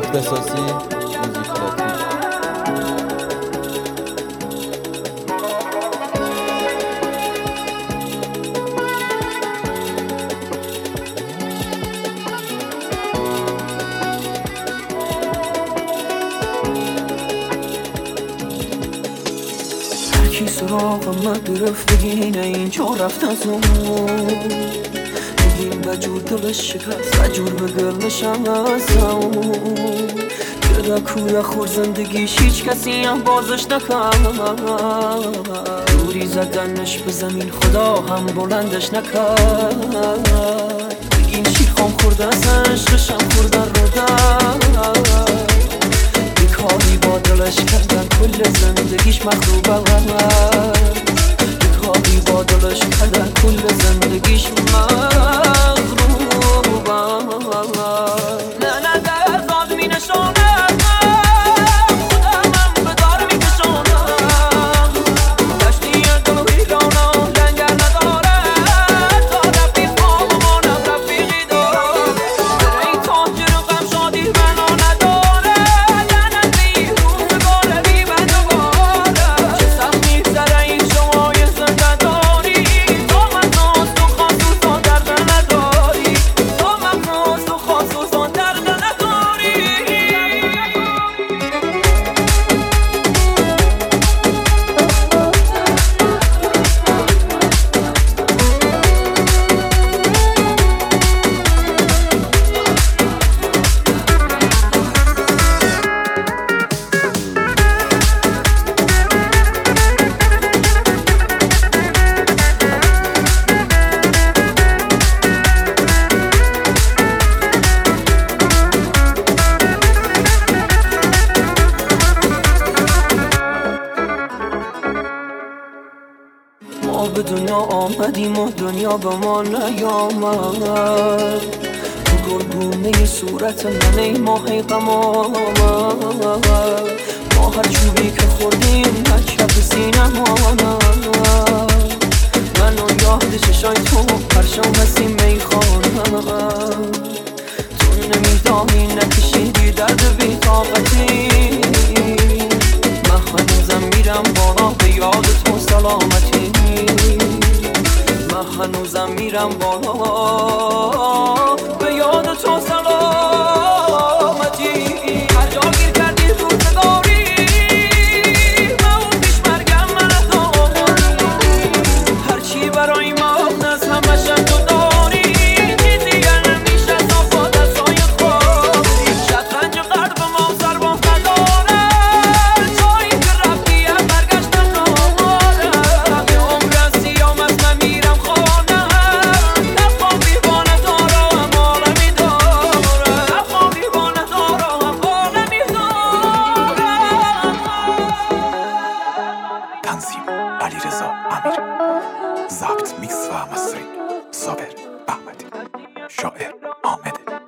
اختصاصی موزیک لاتین. هرکی سراغ من گرفت بگینه اینجا رفت از اون بگیم بجور دلش شکست بجور به گلشم از اون که کوره خور زندگیش هیچ کسی هم بازش نکرد دوری زدنش به زمین خدا هم بلندش نکرد بگین شیخام خورده از عشقشم خوردن رو در بیکاری با دلش کردن کل زندگیش مخروبه بیکاری با دلش کردن کل زندگیش مخروبه نه نه درداد می نشانه ما به دنیا آمدیم و دنیا به ما نیامد تو گلگونه صورت من ای ماه غم آمد ما هر چوبی که خوردیم هر شب سینم آمد من و یاد چشای تو پرشم هستیم میخوانم تو نمیدانی نکشیدی درد بی طاقتی من هنوزم میرم بالا به یاد تو سلامتی من هنوزم میرم بالا به یاد تو سلامتی هر جا گیر کردی روزگاری من اون پیش مرگم من داری هرچی برای من از همشم تو داری چیزی گر نمیشه صفا دستای خواهی شطرنج قلب ما سر با نداره جایی که رفتی هم برگشت ندارم یه عمر از سیام از من میرم خانه نخوابی با ندارم عالمی دارم نخوابی با ندارم عالمی دارم تنظیم علیرضا امیر، ضبط میکس و مسترینگ صابر احمدی، شاعر حامد